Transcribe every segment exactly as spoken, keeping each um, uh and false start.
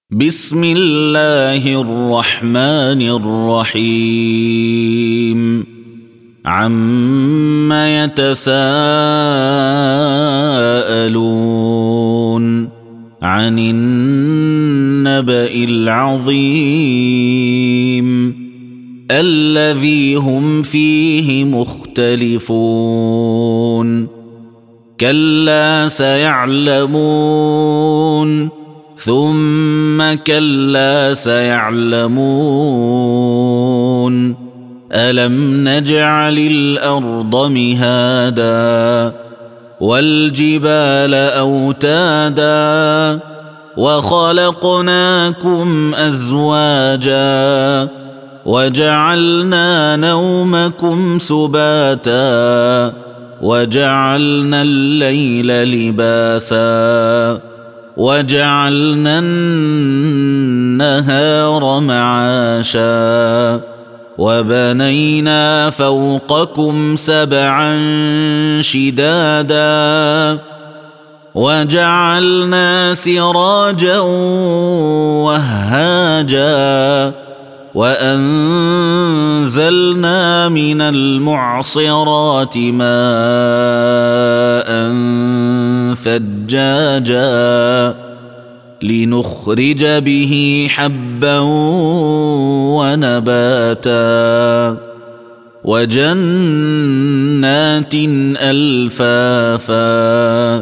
بسم الله الرحمن الرحيم عم يتساءلون عن النبأ العظيم الذي هم فيه مختلفون كلا سيعلمون ثم كلا سيعلمون ألم نجعل الأرض مهادا والجبال أوتادا وخلقناكم أزواجا وجعلنا نومكم سباتا وجعلنا الليل لباسا وجعلنا النهار معاشا وبنينا فوقكم سبعا شدادا وجعلنا سراجا وهاجا وأنزلنا من المعصرات ماء ثجاجا لنخرج به حبا ونباتا وجنات ألفافا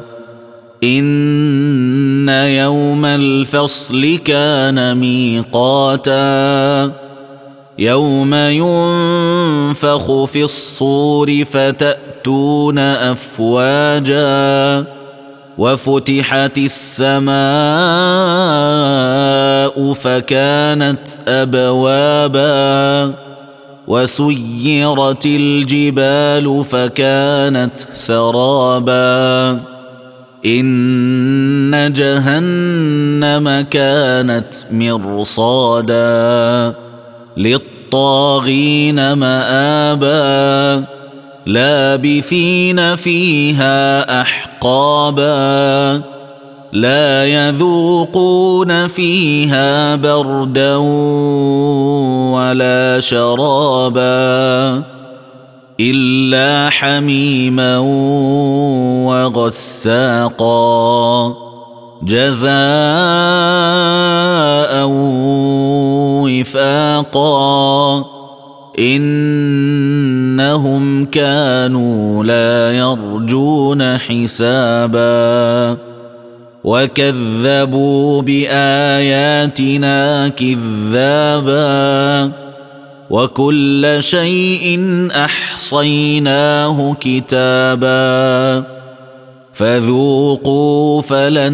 إن يوم الفصل كان ميقاتا يوم ينفخ في الصور فتأتون أفواجا وفتحت السماء فكانت أبوابا وسيرت الجبال فكانت سرابا إن جهنم كانت مرصادا للطاغين مآبا لابثين فيها أحقابا لا يذوقون فيها بردا ولا شرابا إلا حميما وغساقا جزاء وفاقا إنهم كانوا لا يرجون حسابا وكذبوا بآياتنا كذابا وكل شيء أحصيناه كتابا فذوقوا فلن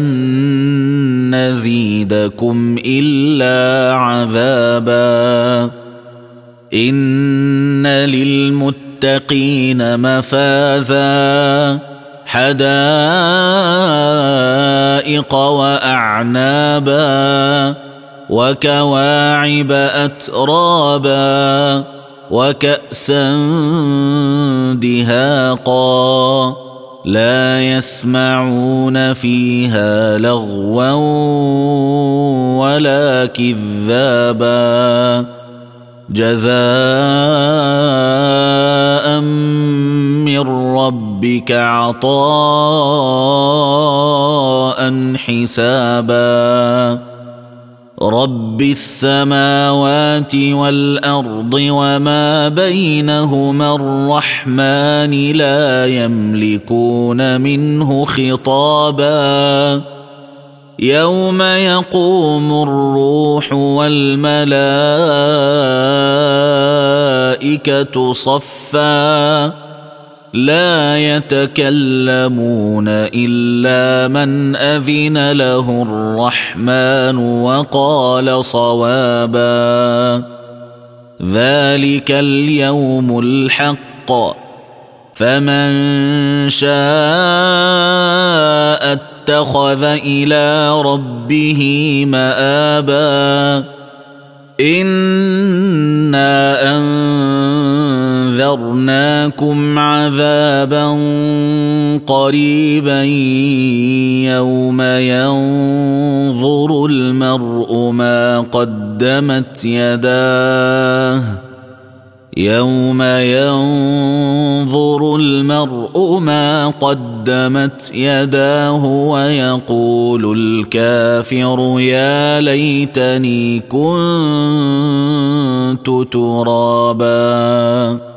نزيدكم إلا عذابا إن للمتقين مفازا حدائق وأعنابا وكواعب أترابا وكأسا دهاقا لا يسمعون فيها لغوا ولا كذابا جزاء من ربك عطاء حسابا رب السماوات والأرض وما بينهما الرحمن لا يملكون منه خطابا يوم يقوم الروح والملائكة صفا لا يتكلمون إلا من أذن له الرحمن وقال صوابا ذلك اليوم الحق فمن شاء اتخذ إلى ربه مآبا إنا أنذرناكم عذابا قريبا يوم ينظر المرء ما قدمت يداه يوم ينظر المرء ما قدمت يداه ويقول الكافر يا ليتني كنت ترابا.